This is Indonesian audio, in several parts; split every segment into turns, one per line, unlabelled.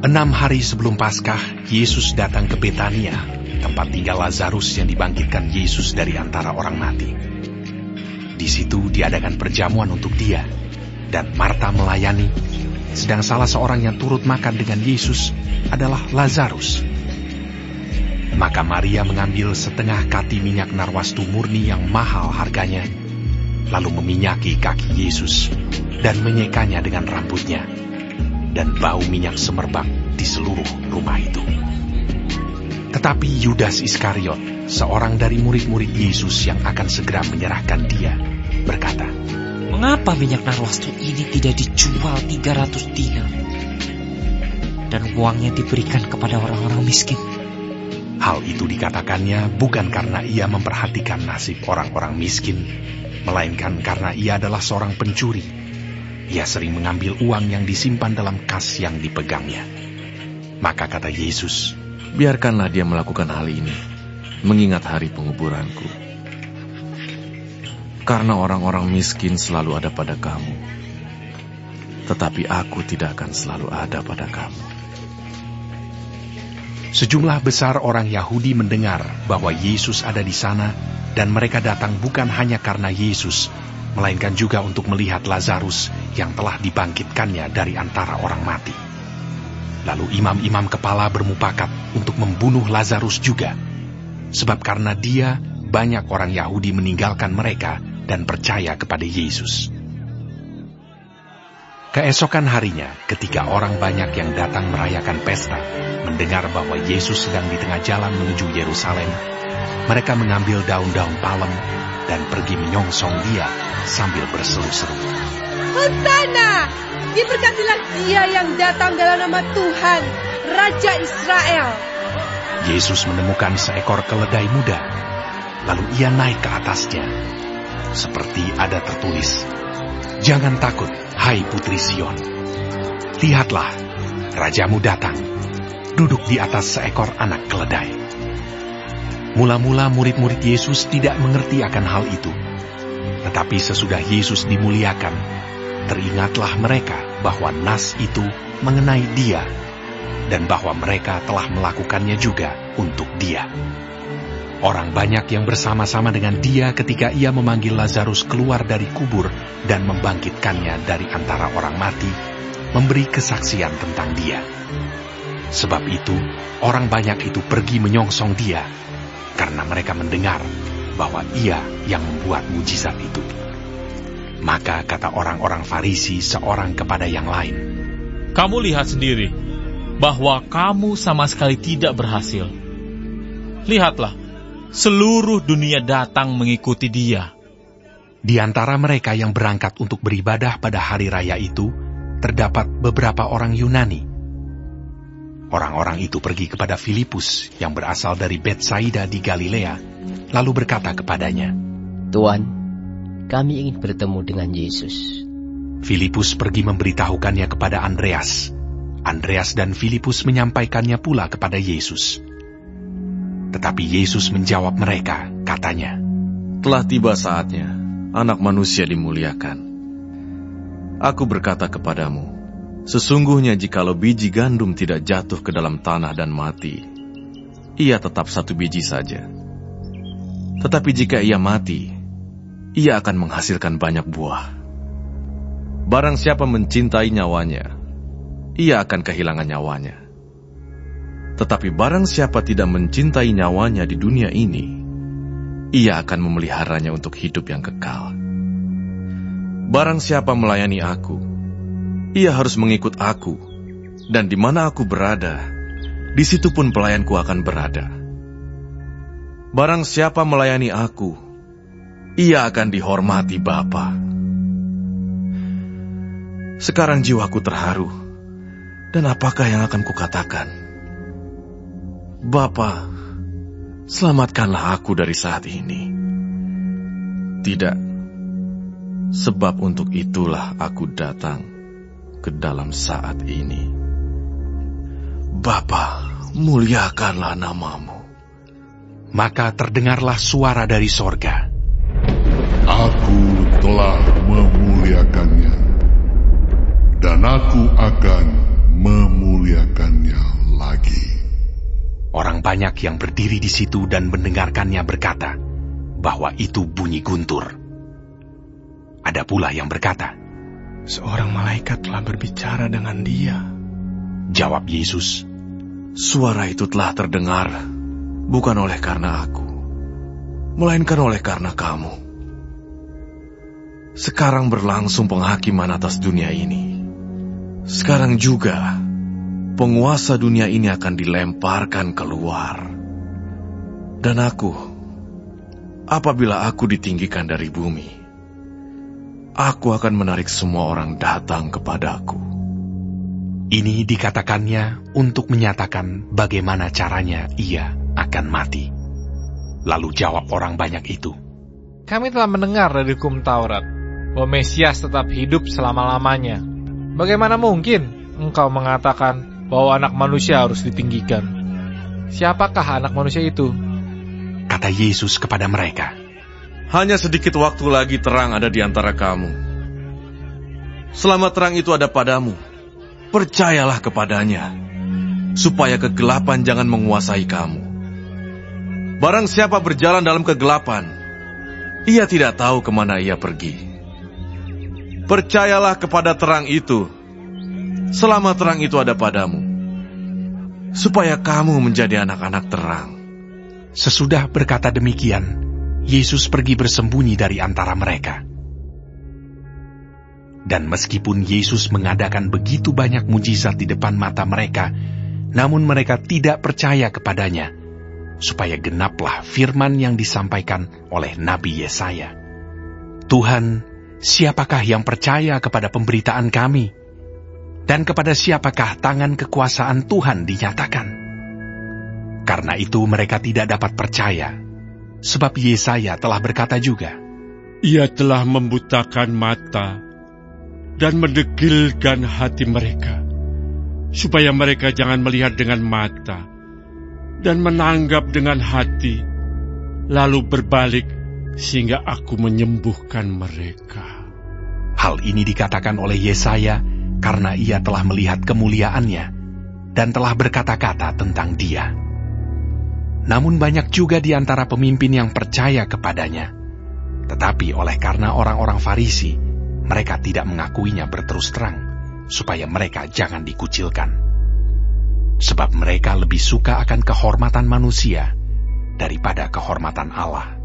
6 hari sebelum Paskah, Yesus datang ke Betania, tempat tinggal Lazarus yang dibangkitkan Yesus dari antara orang mati. Di situ diadakan perjamuan untuk dia, dan Marta melayani, sedang salah seorang yang turut makan dengan Yesus adalah Lazarus. Maka Maria mengambil setengah kati minyak narwastu murni yang mahal harganya, lalu meminyaki kaki Yesus dan menyekanya dengan rambutnya, dan bau minyak semerbak di seluruh rumah itu. Tetapi Yudas Iskariot, seorang dari murid-murid Yesus yang akan segera menyerahkan dia, berkata,
"Mengapa minyak narwastu ini tidak dijual 300 dinar dan uangnya diberikan kepada orang-orang miskin?"
Hal itu dikatakannya bukan karena ia memperhatikan nasib orang-orang miskin, melainkan karena ia adalah seorang pencuri. Ia sering mengambil uang yang disimpan dalam kas yang dipegangnya. Maka kata Yesus,
"Biarkanlah dia melakukan hal ini, mengingat hari penguburanku. Karena orang-orang miskin selalu ada pada kamu, tetapi aku tidak akan selalu ada pada kamu."
Sejumlah besar orang Yahudi mendengar bahwa Yesus ada di sana, dan mereka datang bukan hanya karena Yesus, melainkan juga untuk melihat Lazarus yang telah dibangkitkannya dari antara orang mati. Lalu imam-imam kepala bermufakat untuk membunuh Lazarus juga, sebab karena dia banyak orang Yahudi meninggalkan mereka dan percaya kepada Yesus. Keesokan harinya, ketika orang banyak yang datang merayakan pesta, mendengar bahwa Yesus sedang di tengah jalan menuju Yerusalem, mereka mengambil daun-daun palem dan pergi menyongsong dia sambil berseru-seru,
"Hosana! Diberkatilah dia yang datang dalam nama Tuhan, Raja Israel."
Yesus menemukan seekor keledai muda, lalu ia naik ke atasnya. Seperti ada tertulis, "Jangan takut, hai putri Sion. Lihatlah, rajamu datang, duduk di atas seekor anak keledai." Mula-mula murid-murid Yesus tidak mengerti akan hal itu. Tetapi sesudah Yesus dimuliakan, teringatlah mereka bahwa nas itu mengenai dia, dan bahwa mereka telah melakukannya juga untuk dia. Orang banyak yang bersama-sama dengan dia ketika ia memanggil Lazarus keluar dari kubur dan membangkitkannya dari antara orang mati, memberi kesaksian tentang dia. Sebab itu, orang banyak itu pergi menyongsong dia, karena mereka mendengar bahwa ia yang membuat mujizat itu. Maka kata orang-orang Farisi seorang kepada yang lain,
"Kamu lihat sendiri bahwa kamu sama sekali tidak berhasil. Lihatlah, seluruh dunia datang mengikuti dia."
Di antara mereka yang berangkat untuk beribadah pada hari raya itu, terdapat beberapa orang Yunani. Orang-orang itu pergi kepada Filipus yang berasal dari Betsaida di Galilea, lalu berkata kepadanya,
"Tuan, kami ingin bertemu dengan Yesus."
Filipus pergi memberitahukannya kepada Andreas. Andreas dan Filipus menyampaikannya pula kepada Yesus. Tetapi Yesus menjawab mereka, katanya,
"Telah tiba saatnya Anak Manusia dimuliakan. Aku berkata kepadamu, sesungguhnya jikalau biji gandum tidak jatuh ke dalam tanah dan mati, ia tetap satu biji saja. Tetapi jika ia mati, ia akan menghasilkan banyak buah. Barang siapa mencintai nyawanya, ia akan kehilangan nyawanya. Tetapi barang siapa tidak mencintai nyawanya di dunia ini, ia akan memeliharanya untuk hidup yang kekal. Barang siapa melayani aku, ia harus mengikut aku, dan di mana aku berada, di situ pun pelayanku akan berada. Barang siapa melayani aku, ia akan dihormati Bapa." Sekarang jiwaku terharu, dan apakah yang akan kukatakan? Bapa, selamatkanlah aku dari saat ini. Tidak, sebab untuk itulah aku datang ke dalam saat ini. Bapa, muliakanlah namamu.
Maka terdengarlah suara dari sorga,
"Aku telah memuliakannya, dan aku akan memuliakannya." lagi.
Orang banyak yang berdiri di situ dan mendengarkannya berkata bahwa itu bunyi guntur. Ada pula yang berkata,
"Seorang malaikat telah berbicara dengan dia."
Jawab Yesus,
Suara itu telah terdengar bukan oleh karena aku, melainkan oleh karena kamu. Sekarang berlangsung penghakiman atas dunia ini. Sekarang juga penguasa dunia ini akan dilemparkan keluar. Dan aku, apabila aku ditinggikan dari bumi, aku akan menarik semua orang datang kepadaku.
Ini dikatakannya untuk menyatakan bagaimana caranya ia akan mati. Lalu jawab orang banyak itu,
"Kami telah mendengar dari hukum Taurat bahwa Mesias tetap hidup selama-lamanya. Bagaimana mungkin engkau mengatakan bahwa anak manusia harus ditinggikan? Siapakah anak manusia itu?"
Kata Yesus kepada mereka,
Hanya sedikit waktu lagi terang ada di antara kamu. Selama terang itu ada padamu, percayalah kepadanya, supaya kegelapan jangan menguasai kamu. Barang siapa berjalan dalam kegelapan, ia tidak tahu kemana ia pergi. Percayalah kepada terang itu, selama terang itu ada padamu, supaya kamu menjadi anak-anak terang.
Sesudah berkata demikian, Yesus pergi bersembunyi dari antara mereka. Dan meskipun Yesus mengadakan begitu banyak mujizat di depan mata mereka, namun mereka tidak percaya kepadanya, supaya genaplah firman yang disampaikan oleh Nabi Yesaya. Tuhan, siapakah yang percaya kepada pemberitaan kami? Dan kepada siapakah tangan kekuasaan Tuhan dinyatakan? Karena itu mereka tidak dapat percaya, sebab Yesaya telah berkata juga,
Ia telah membutakan mata dan mendegilkan hati mereka, supaya mereka jangan melihat dengan mata dan menanggap dengan hati, lalu berbalik sehingga aku menyembuhkan mereka.
Hal ini dikatakan oleh Yesaya karena ia telah melihat kemuliaannya dan telah berkata-kata tentang dia. Namun banyak juga di antara pemimpin yang percaya kepadanya. Tetapi oleh karena orang-orang Farisi, mereka tidak mengakuinya berterus terang, supaya mereka jangan dikucilkan. Sebab mereka lebih suka akan kehormatan manusia daripada kehormatan Allah.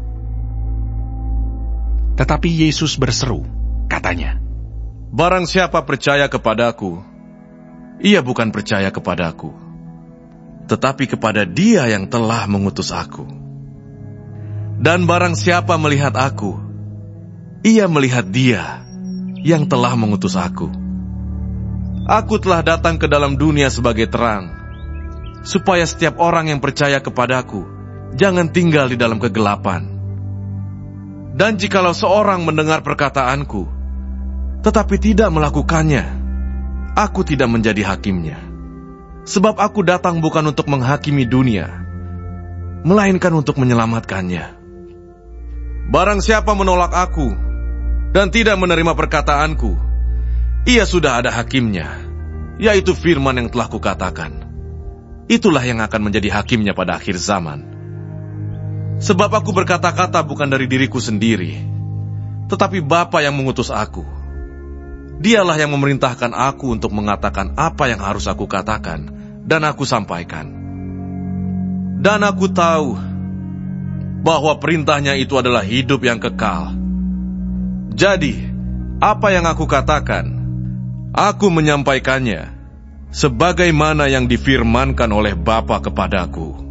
Tetapi Yesus berseru, katanya,
Barang siapa percaya kepadaku, ia bukan percaya kepadaku, tetapi kepada Dia yang telah mengutus aku. Dan barang siapa melihat aku, ia melihat Dia yang telah mengutus aku. Aku telah datang ke dalam dunia sebagai terang, supaya setiap orang yang percaya kepadaku jangan tinggal di dalam kegelapan. Dan jikalau seorang mendengar perkataanku, tetapi tidak melakukannya, aku tidak menjadi hakimnya. Sebab aku datang bukan untuk menghakimi dunia, melainkan untuk menyelamatkannya. Barang siapa menolak aku dan tidak menerima perkataanku, ia sudah ada hakimnya, yaitu firman yang telah kukatakan. Itulah yang akan menjadi hakimnya pada akhir zaman. Sebab aku berkata-kata bukan dari diriku sendiri, tetapi Bapa yang mengutus aku. Dialah yang memerintahkan aku untuk mengatakan apa yang harus aku katakan, dan aku sampaikan. Dan aku tahu bahwa perintahnya itu adalah hidup yang kekal. Jadi, apa yang aku katakan, aku menyampaikannya sebagaimana yang difirmankan oleh Bapa kepadaku.